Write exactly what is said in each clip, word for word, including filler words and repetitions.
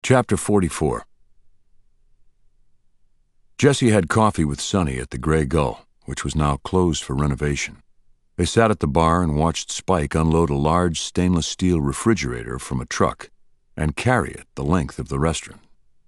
Chapter forty-four. Jessie had coffee with Sonny at the Grey Gull, which was now closed for renovation. They sat at the bar and watched Spike unload a large stainless steel refrigerator from a truck and carry it the length of the restaurant.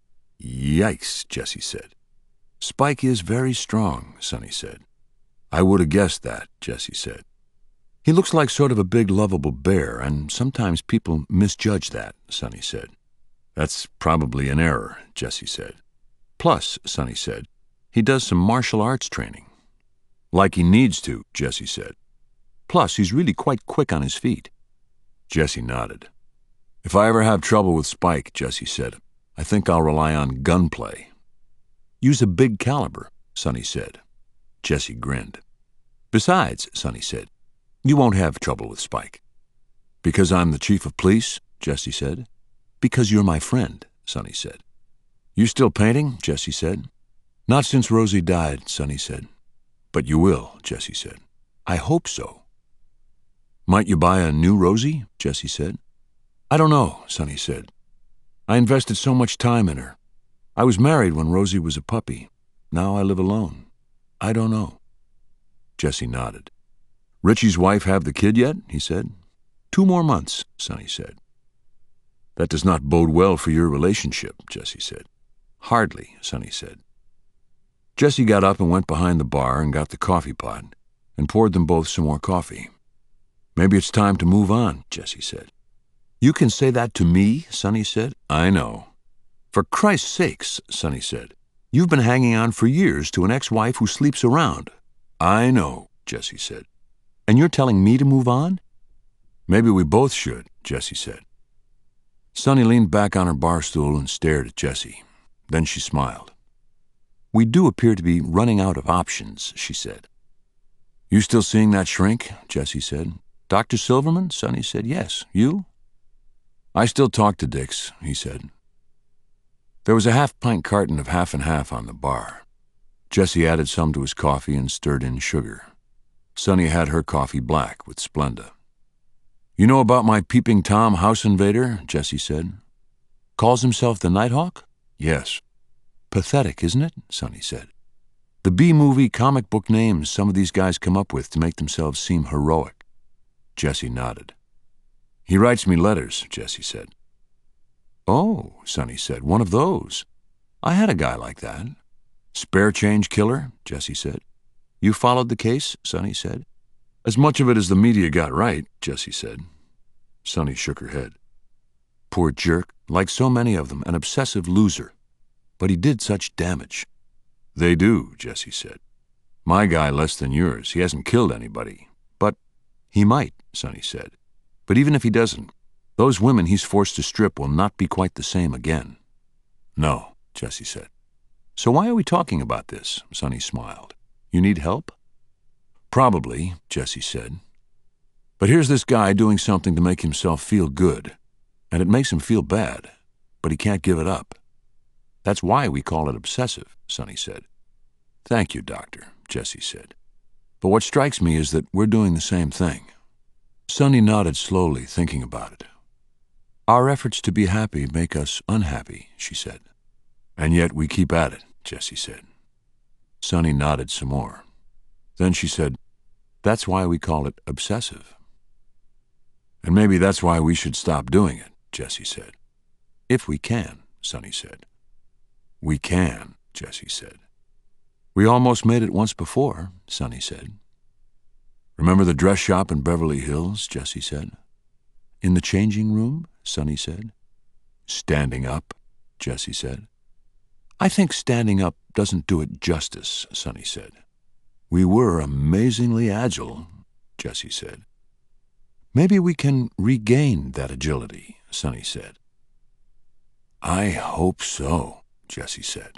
"Yikes," Jessie said. "Spike is very strong," Sonny said. "I would have guessed that," Jessie said. "He looks like sort of a big, lovable bear, and sometimes people misjudge that," Sonny said. "That's probably an error," Jessie said. "Plus," Sonny said, "he does some martial arts training." "Like he needs to," Jessie said. "Plus, he's really quite quick on his feet." Jessie nodded. "If I ever have trouble with Spike," Jessie said, "I think I'll rely on gunplay." "Use a big caliber," Sonny said. Jessie grinned. "Besides," Sonny said, "you won't have trouble with Spike." "Because I'm the chief of police?" Jessie said. "Because you're my friend," Sonny said. "You still painting?" Jessie said. "Not since Rosie died," Sonny said. "But you will," Jessie said. "I hope so." "Might you buy a new Rosie?" Jessie said. "I don't know," Sonny said. "I invested so much time in her. I was married when Rosie was a puppy. Now I live alone. I don't know." Jessie nodded. "Richie's wife have the kid yet?" he said. "Two more months," Sonny said. "That does not bode well for your relationship," Jessie said. "Hardly," Sonny said. Jessie got up and went behind the bar and got the coffee pot and poured them both some more coffee. "Maybe it's time to move on," Jessie said. "You can say that to me?" Sonny said. "I know." "For Christ's sakes," Sonny said. "You've been hanging on for years to an ex-wife who sleeps around." "I know," Jessie said. "And you're telling me to move on?" "Maybe we both should," Jessie said. Sonny leaned back on her bar stool and stared at Jessie. Then she smiled. "We do appear to be running out of options," she said. "You still seeing that shrink?" Jessie said. "Doctor Silverman?" Sonny said. "Yes. You?" "I still talk to Dix," he said. There was a half-pint carton of half and half on the bar. Jessie added some to his coffee and stirred in sugar. Sonny had her coffee black with Splenda. "You know about my peeping Tom house invader?" Jessie said. "Calls himself the Nighthawk?" "Yes." "Pathetic, isn't it?" Sonny said. "The B-movie comic book names some of these guys come up with to make themselves seem heroic." Jessie nodded. "He writes me letters," Jessie said. "Oh," Sonny said, "one of those. I had a guy like that." "Spare change killer?" Jessie said. "You followed the case?" Sonny said. "As much of it as the media got right," Jessie said. Sonny shook her head. "Poor jerk, like so many of them, an obsessive loser. But he did such damage." "They do," Jessie said. "My guy less than yours. He hasn't killed anybody. But—" "He might," Sonny said. "But even if he doesn't, those women he's forced to strip will not be quite the same again." "No," Jessie said. "So why are we talking about this?" Sonny smiled. "You need help?" "Probably," Jessie said. "But here's this guy doing something to make himself feel good, and it makes him feel bad, but he can't give it up. That's why we call it obsessive," Sonny said. "Thank you, Doctor," Jessie said. "But what strikes me is that we're doing the same thing." Sonny nodded slowly, thinking about it. "Our efforts to be happy make us unhappy," she said. "And yet we keep at it," Jessie said. Sonny nodded some more. Then she said, "That's why we call it obsessive." "And maybe that's why we should stop doing it," Jessie said. "If we can," Sonny said. "We can," Jessie said. "We almost made it once before," Sonny said. "Remember the dress shop in Beverly Hills?" Jessie said. "In the changing room?" Sonny said. "Standing up," Jessie said. "I think standing up doesn't do it justice," Sonny said. "We were amazingly agile," Jessie said. "Maybe we can regain that agility," Sonny said. "I hope so," Jessie said.